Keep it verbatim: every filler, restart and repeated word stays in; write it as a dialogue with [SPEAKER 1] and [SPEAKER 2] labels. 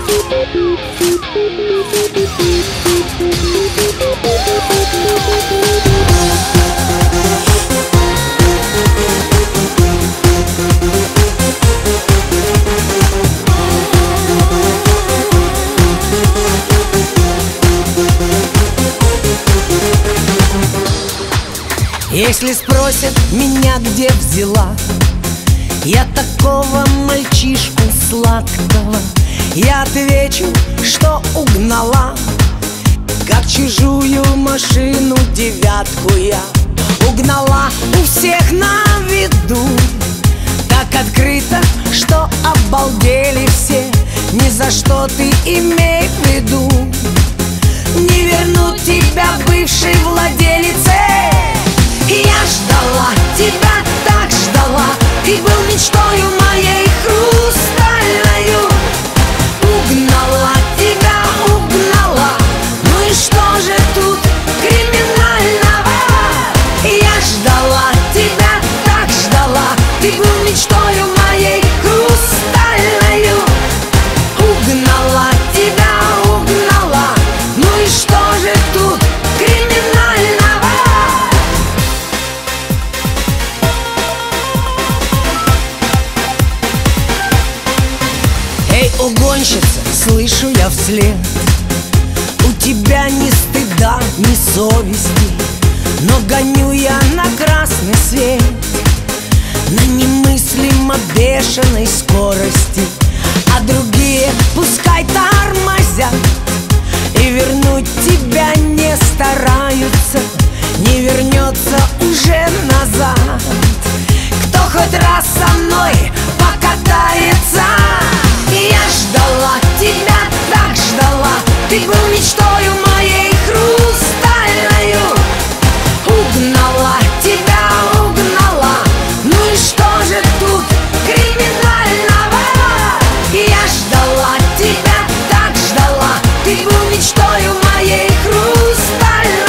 [SPEAKER 1] Если спросят меня, где взяла я такого мальчишку сладкого, я отвечу, что угнала, как чужую машину девятку я угнала у всех на виду. Так открыто, что обалдели все, ни за что ты имей в виду. Не вернут тебя бывшей владелице. Я ждала тебя, так ждала, ты был мечтою моей хрустальною. Угнала тебя, угнала, ну и что же тут криминального? Я ждала тебя, так ждала, ты был мечтою моей хрустальною. Угнала тебя, угнала, ну и что же тут криминального? Эй, угонщица, слышу я вслед, у тебя ни стыда, ни совести, но гоню я на красный свет на немыслимо бешеной скорости, а другие пускай тормозят и вернуть тебя не стараются, не вернется уже назад. Кто хоть раз со мной покатается? Я ждала тебя, так ждала, ты был мечтою моей хрустальною. Угнала тебя, угнала, ну и что же тут криминального? Я ждала тебя, так ждала, ты был мечтою моей хрустальной.